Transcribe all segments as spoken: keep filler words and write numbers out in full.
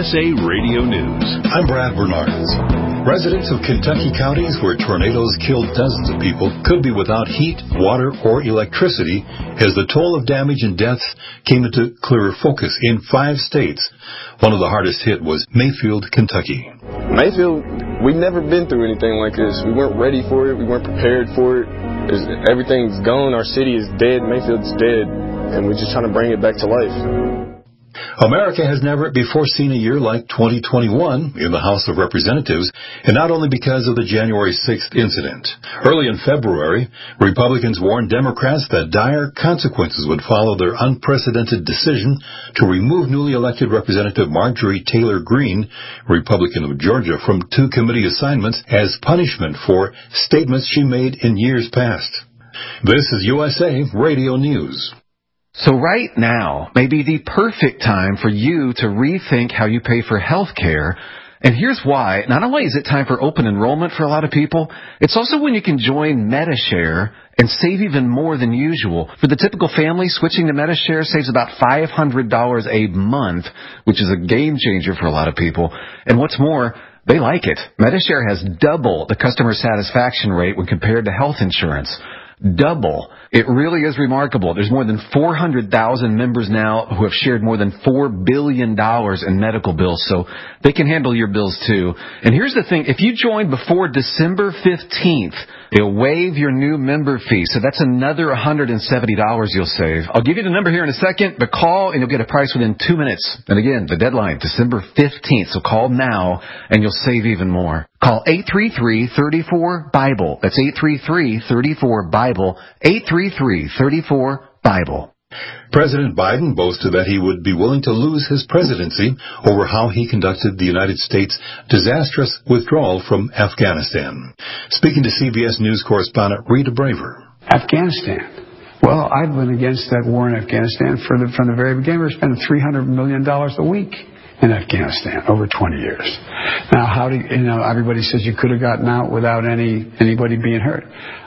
S A Radio News. I'm Brad Bernards. Residents of Kentucky counties where tornadoes killed dozens of people could be without heat, water, or electricity as the toll of damage and deaths came into clearer focus in five states. One of the hardest hit was Mayfield, Kentucky. Mayfield, we've never been through anything like this. We weren't ready for it. We weren't prepared for it. It's, everything's gone. Our city is dead. Mayfield's dead. And we're just trying to bring it back to life. America has never before seen a year like twenty twenty-one in the House of Representatives, and not only because of the January sixth incident. Early in February, Republicans warned Democrats that dire consequences would follow their unprecedented decision to remove newly elected Representative Marjorie Taylor Greene, Republican of Georgia, from two committee assignments as punishment for statements she made in years past. This is U S A Radio News. So right now may be the perfect time for you to rethink how you pay for health care. And here's why. Not only is it time for open enrollment for a lot of people, it's also when you can join Medi-Share and save even more than usual. For the typical family, switching to Medi-Share saves about five hundred dollars a month, which is a game changer for a lot of people. And what's more, they like it. Medi-Share has double the customer satisfaction rate when compared to health insurance. Double. It really is remarkable. There's more than four hundred thousand members now who have shared more than four billion dollars in medical bills, so they can handle your bills too. And here's the thing, if you join before December fifteenth, they'll waive your new member fee, so that's another one hundred seventy dollars you'll save. I'll give you the number here in a second, but call and you'll get a price within two minutes. And again, the deadline, December fifteenth, so call now and you'll save even more. Call eight three three, three four, BIBLE. That's eight three three, three four, BIBLE, eight three three, three four, BIBLE. President Biden boasted that he would be willing to lose his presidency over how he conducted the United States' disastrous withdrawal from Afghanistan. Speaking to C B S News correspondent Rita Braver. Afghanistan. Well, I've been against that war in Afghanistan for the, from the very beginning. We're spending three hundred million dollars a week in Afghanistan over twenty years. Now, how do you, you know, everybody says you could have gotten out without any anybody being hurt.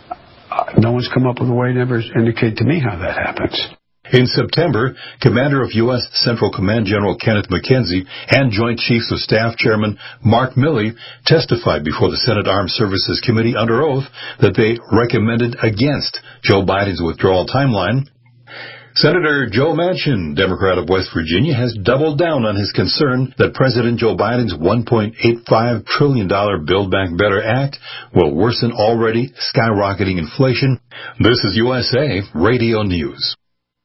Uh, no one's come up with a way to ever indicate to me how that happens. In September, Commander of U S Central Command General Kenneth McKenzie and Joint Chiefs of Staff Chairman Mark Milley testified before the Senate Armed Services Committee under oath that they recommended against Joe Biden's withdrawal timeline. Senator Joe Manchin, Democrat of West Virginia, has doubled down on his concern that President Joe Biden's one point eight five trillion dollars Build Back Better Act will worsen already skyrocketing inflation. This is U S A Radio News.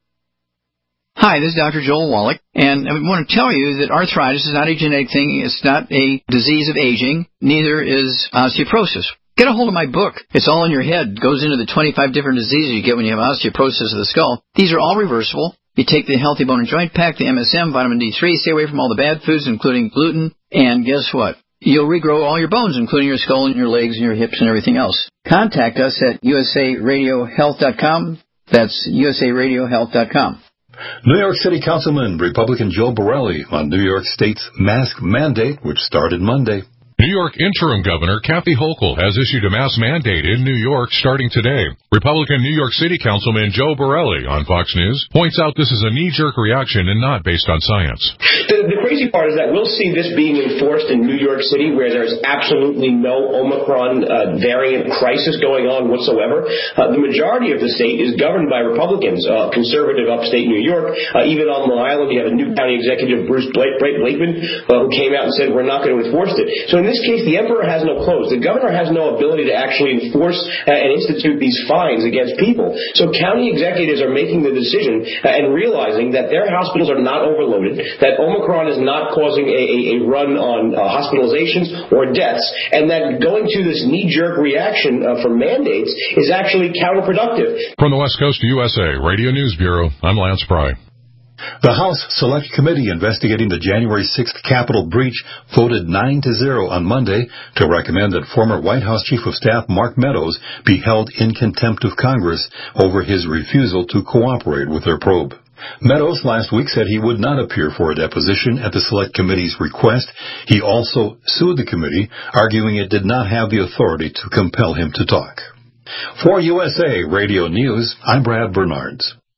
Hi, this is Doctor Joel Wallach, and I want to tell you that arthritis is not a genetic thing. It's not a disease of aging. Neither is osteoporosis. Get a hold of my book. It's all in your head. It goes into the twenty-five different diseases you get when you have osteoporosis of the skull. These are all reversible. You take the Healthy Bone and Joint Pack, the M S M, vitamin D three, stay away from all the bad foods, including gluten, and guess what? You'll regrow all your bones, including your skull and your legs and your hips and everything else. Contact us at U S A radio health dot com. That's U S A radio health dot com. New York City Councilman Republican Joe Borelli on New York State's mask mandate, which started Monday. New York Interim Governor Kathy Hochul has issued a mask mandate in New York starting today. Republican New York City Councilman Joe Borelli on Fox News points out this is a knee-jerk reaction and not based on science. The, the crazy part is that we'll see this being enforced in New York City where there's absolutely no Omicron uh, variant crisis going on whatsoever. Uh, the majority of the state is governed by Republicans, uh, conservative upstate New York. Uh, even on Long Island, you have a new county executive, Bruce Blake, Blakeman, uh, who came out and said we're not going to enforce it. So in this case, the emperor has no clothes. The governor has no ability to actually enforce uh, and institute these fines against people. So county executives are making the decision uh, and realizing that their hospitals are not overloaded, that Omicron is not causing a, a, a run on uh, hospitalizations or deaths, and that going to this knee-jerk reaction uh, for mandates is actually counterproductive. From the West Coast to U S A Radio News Bureau, I'm Lance Pry. The House Select Committee investigating the January sixth Capitol breach voted nine to zero on Monday to recommend that former White House Chief of Staff Mark Meadows be held in contempt of Congress over his refusal to cooperate with their probe. Meadows last week said he would not appear for a deposition at the Select Committee's request. He also sued the committee, arguing it did not have the authority to compel him to talk. For U S A Radio News, I'm Brad Bernards.